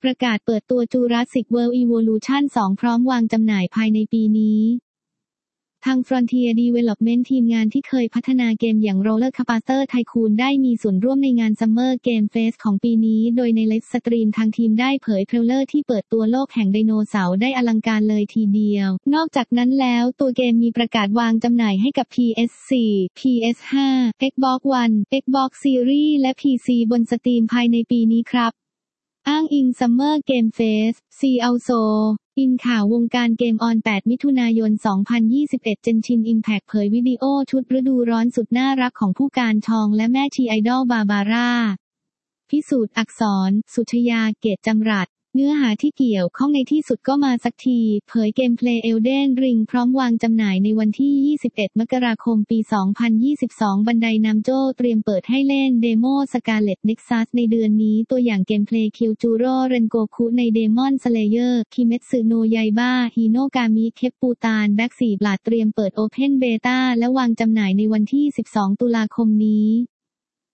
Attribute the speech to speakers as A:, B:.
A: ประกาศเปิดตัว Jurassic World Evolution 2 พร้อมวางจำหน่ายภายในปีนี้ทาง Frontier Development ทีมงานที่เคยพัฒนาเกมอย่าง Roller Coaster Tycoon ได้มีส่วนร่วมในงาน Summer Game Fest ของปีนี้โดยในไลฟ์สตรีมทางทีมได้เผยเทรลเลอร์ที่เปิดตัวโลกแห่งไดโนเสาร์ได้อลังการเลยทีเดียวนอกจากนั้นแล้วตัวเกมมีประกาศวางจำหน่ายให้กับ PS4 PS5 Xbox One Xbox Series และ PC บนสตรีมภายในปีนี้ครับอ้างอิง Summer Game Fest See Also อินข่าววงการเกมออน 8 มิถุนายน 2021 Genshin Impact เผยวิดีโอชุดฤดูร้อนสุดน่ารักของผู้การทองและแม่ชีไอดอลบาบาร่าพิสูจน์อักษรสุชยาเกตจำรัดเนื้อหาที่เกี่ยวข้องในที่สุดก็มาสักทีเผยเกมเพลย์ Elden Ring พร้อมวางจำหน่ายในวันที่ 21 มกราคม ปี 2022 บันไดนามโจ้เตรียมเปิดให้เล่นเดโม Scarlet Nexus ในเดือนนี้ตัวอย่างเกมเพลย์ Kyojuro Rengoku ใน Demon Slayer Kimetsu no Yaiba Hinokami Kepputan Black 4 บลาดเตรียมเปิด Open Beta และวางจำหน่ายในวันที่ 12 ตุลาคมนี้